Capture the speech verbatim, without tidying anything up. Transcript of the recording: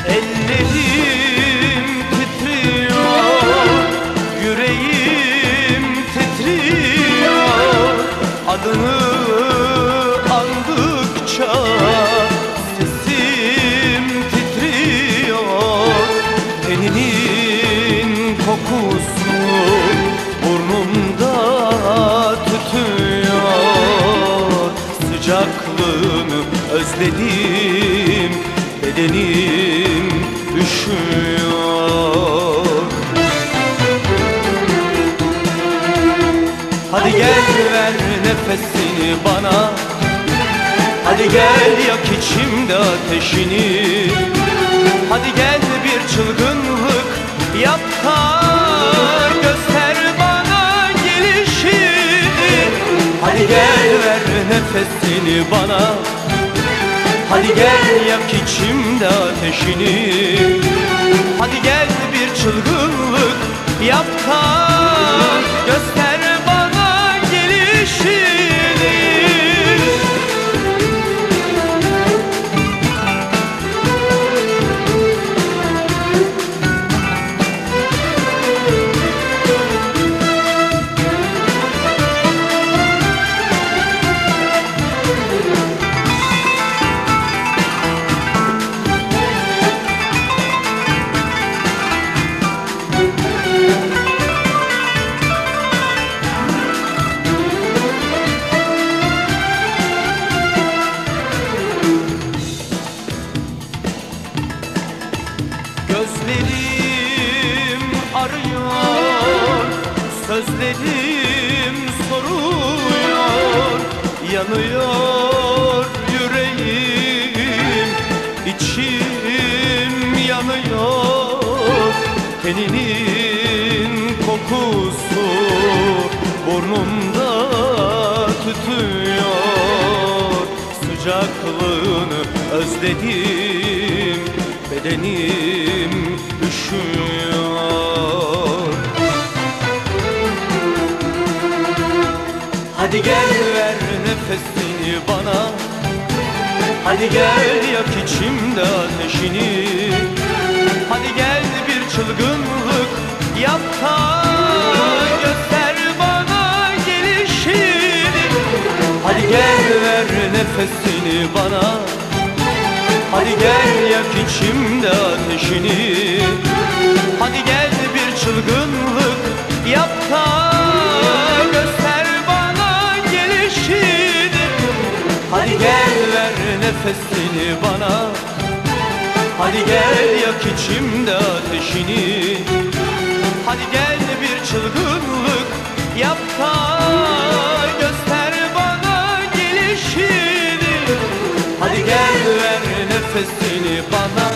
Ellerim titriyor, yüreğim titriyor. Adını andıkça sesim titriyor. Teninin kokusu burnumda tütüyor. Sıcaklığını özledim, bedenim üşüyor. Hadi gel ver nefesini bana, hadi gel yak içimde ateşini. Hadi gel bir çılgınlık yap da göster bana gelişini. Hadi gel ver nefesini bana, hadi gel yak içimde ateşini. Hadi gel bir çılgınlık yap da göster bana gelişini. Gözlerim arıyor, sözlerim soruyor. Yanıyor yüreğim, içim yanıyor. Teninin kokusu burnumda tütüyor. Sıcaklığını özledim, bedenim üşüyor. Hadi gel ver nefesini bana, hadi gel yak içimde ateşini. Hadi gel bir çılgınlık yap da göster bana gelişini. Hadi gel ver nefesini bana, hadi gel yak içimde ateşini. Hadi gel bir çılgınlık yap da göster bana gelişini. Hadi gel ver nefesini bana, hadi gel yak içimde ateşini. Hadi gel bir çılgınlık yap da göster bana gelişini. Hadi gel ver nefesini bana,